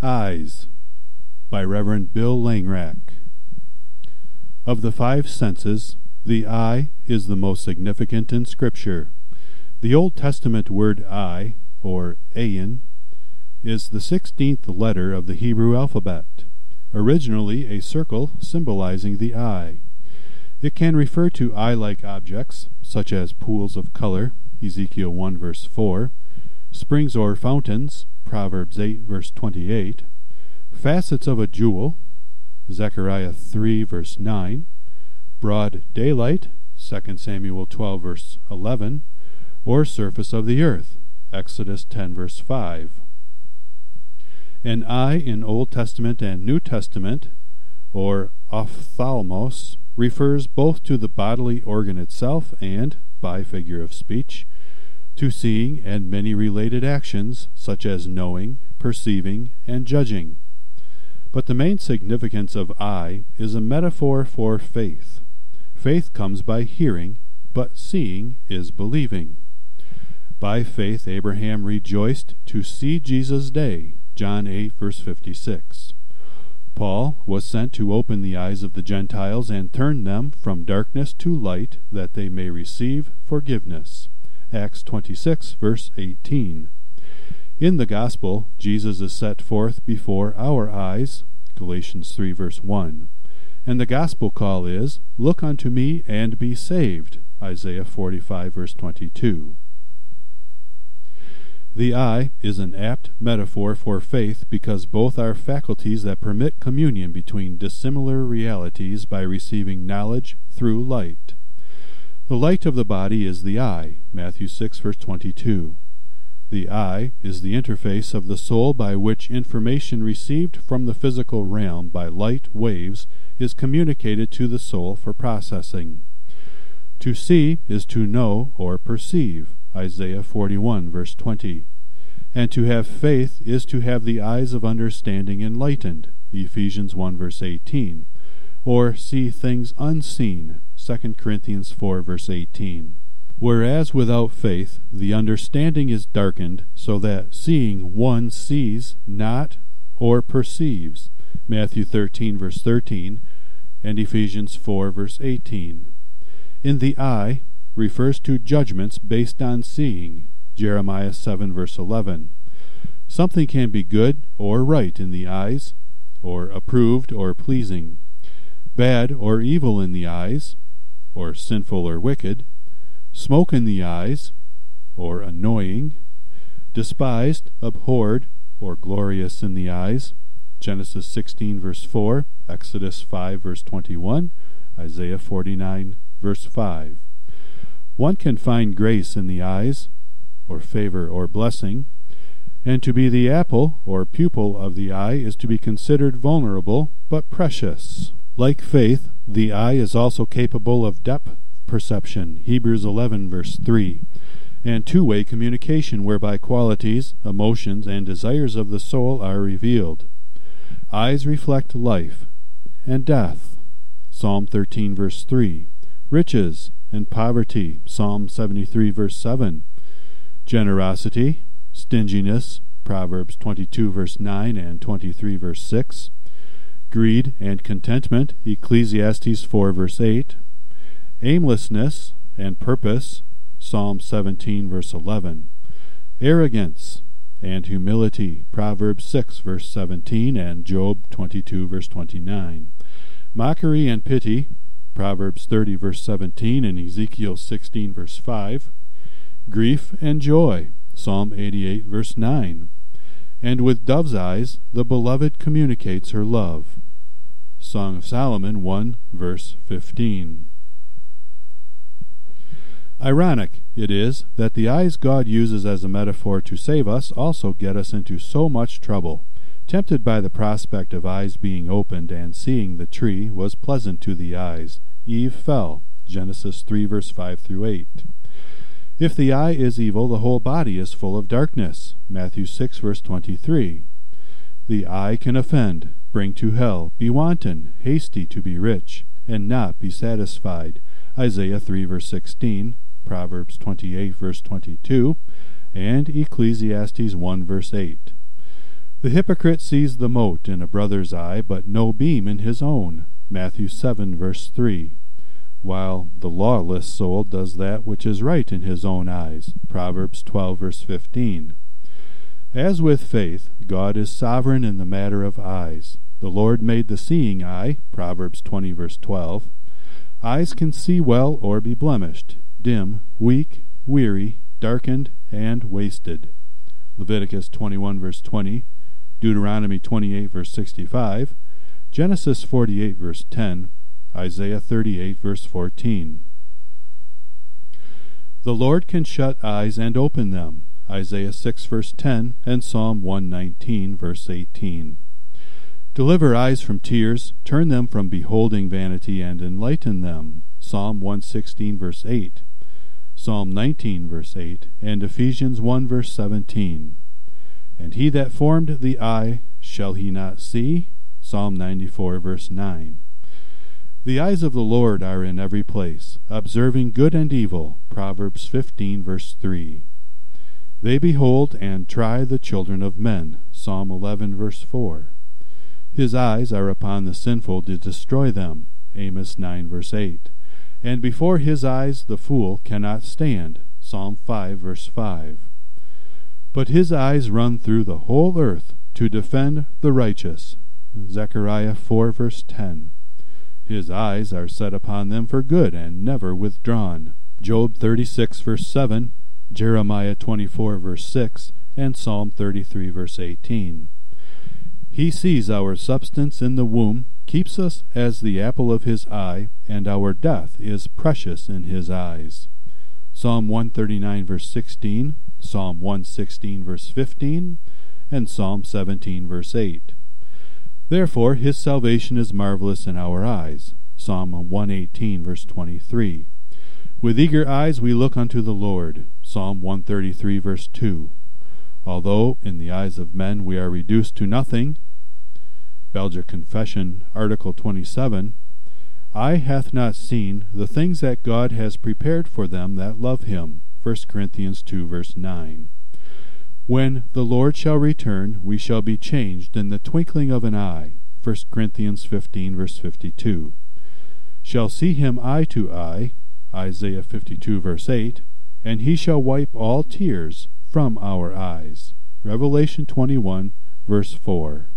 Eyes by Reverend Bill Langrack. Of the five senses, the eye is the most significant in Scripture. The Old Testament word eye, or ayin, is the 16th letter of the Hebrew alphabet, originally a circle symbolizing the eye. It can refer to eye-like objects, such as pools of color, Ezekiel 1 verse 4, springs or fountains, Proverbs 8 verse 28, facets of a jewel, Zechariah 3 verse 9, broad daylight, 2 Samuel 12 verse 11, or surface of the earth, Exodus 10 verse 5. An eye in Old Testament and New Testament, or ophthalmos, refers both to the bodily organ itself and, by figure of speech, to seeing and many related actions such as knowing, perceiving, and judging. But the main significance of eye is a metaphor for faith. Faith comes by hearing, but seeing is believing. By faith Abraham rejoiced to see Jesus' day, John 8 verse 56. Paul was sent to open the eyes of the Gentiles and turn them from darkness to light, that they may receive forgiveness. Acts 26 verse 18. In the Gospel, Jesus is set forth before our eyes, Galatians 3 verse 1. And the Gospel call is, "Look unto me and be saved," Isaiah 45 verse 22. The eye is an apt metaphor for faith because both are faculties that permit communion between dissimilar realities by receiving knowledge through light. The light of the body is the eye, Matthew 6 verse 22. The eye is the interface of the soul by which information received from the physical realm by light waves is communicated to the soul for processing. To see is to know or perceive, Isaiah 41 verse 20. And to have faith is to have the eyes of understanding enlightened, Ephesians 1 verse 18, or see things unseen, 2 Corinthians 4 verse 18. Whereas without faith the understanding is darkened, so that seeing one sees not or perceives, Matthew 13 verse 13, and Ephesians 4 verse 18. In the eye refers to judgments based on seeing, Jeremiah 7 verse 11. Something can be good or right in the eyes, or approved or pleasing, bad or evil in the eyes, or sinful or wicked, smoke in the eyes, or annoying, despised, abhorred, or glorious in the eyes, Genesis 16 verse 4, Exodus 5 verse 21, Isaiah 49 verse 5. One can find grace in the eyes, or favor or blessing, and to be the apple or pupil of the eye is to be considered vulnerable but precious. Like faith, the eye is also capable of depth perception, Hebrews 11 verse 3, and two-way communication whereby qualities, emotions, and desires of the soul are revealed. Eyes reflect life and death, Psalm 13 verse 3, riches and poverty, Psalm 73 verse 7, generosity, stinginess, Proverbs 22 verse 9 and 23 verse 6, greed and contentment, Ecclesiastes 4 verse 8, aimlessness and purpose, Psalm 17 verse 11, arrogance and humility, Proverbs 6 verse 17 and Job 22 verse 29, mockery and pity, Proverbs 30 verse 17 and Ezekiel 16 verse 5, grief and joy, Psalm 88 verse 9, and with dove's eyes the beloved communicates her love, Song of Solomon 1 verse 15. Ironic it is that the eyes God uses as a metaphor to save us also get us into so much trouble. Tempted by the prospect of eyes being opened and seeing the tree was pleasant to the eyes, Eve fell, Genesis 3 verse 5 through 8. If the eye is evil, the whole body is full of darkness, Matthew 6 verse 23. The eye can offend, bring to hell, be wanton, hasty to be rich, and not be satisfied, Isaiah 3 verse 16, Proverbs 28 verse 22, and Ecclesiastes 1 verse 8. The hypocrite sees the mote in a brother's eye, but no beam in his own. Matthew 7, verse 3. While the lawless soul does that which is right in his own eyes. Proverbs 12, verse 15. As with faith, God is sovereign in the matter of eyes. The Lord made the seeing eye. Proverbs 20, verse 12. Eyes can see well or be blemished, dim, weak, weary, darkened, and wasted. Leviticus 21, verse 20. Deuteronomy 28, verse 65. Genesis 48, verse 10. Isaiah 38, verse 14. The Lord can shut eyes and open them. Isaiah 6, verse 10, and Psalm 119, verse 18. Deliver eyes from tears, turn them from beholding vanity, and enlighten them. Psalm 116, verse 8. Psalm 19, verse 8, and Ephesians 1, verse 17. And he that formed the eye, shall he not see? Psalm 94, verse 9. The eyes of the Lord are in every place, observing good and evil. Proverbs 15, verse 3. They behold and try the children of men. Psalm 11, verse 4. His eyes are upon the sinful to destroy them. Amos 9, verse 8. And before his eyes the fool cannot stand. Psalm 5, verse 5. But his eyes run through the whole earth to defend the righteous. Zechariah 4, verse 10. His eyes are set upon them for good, and never withdrawn. Job 36, verse 7, Jeremiah 24, verse 6, and Psalm 33, verse 18. He sees our substance in the womb, keeps us as the apple of his eye, and our death is precious in his eyes. Psalm 139, verse 16, Psalm 116, verse 15, and Psalm 17, verse 8. Therefore his salvation is marvelous in our eyes. Psalm 118, verse 23. With eager eyes we look unto the Lord. Psalm 133, verse 2. Although in the eyes of men we are reduced to nothing. Belgic Confession, Article 27. Eye hath not seen the things that God has prepared for them that love him. 1 Corinthians 2, verse 9. When the Lord shall return, we shall be changed in the twinkling of an eye. 1 Corinthians 15, verse 52. Shall see him eye to eye. Isaiah 52, verse 8. And he shall wipe all tears from our eyes. Revelation 21, verse 4.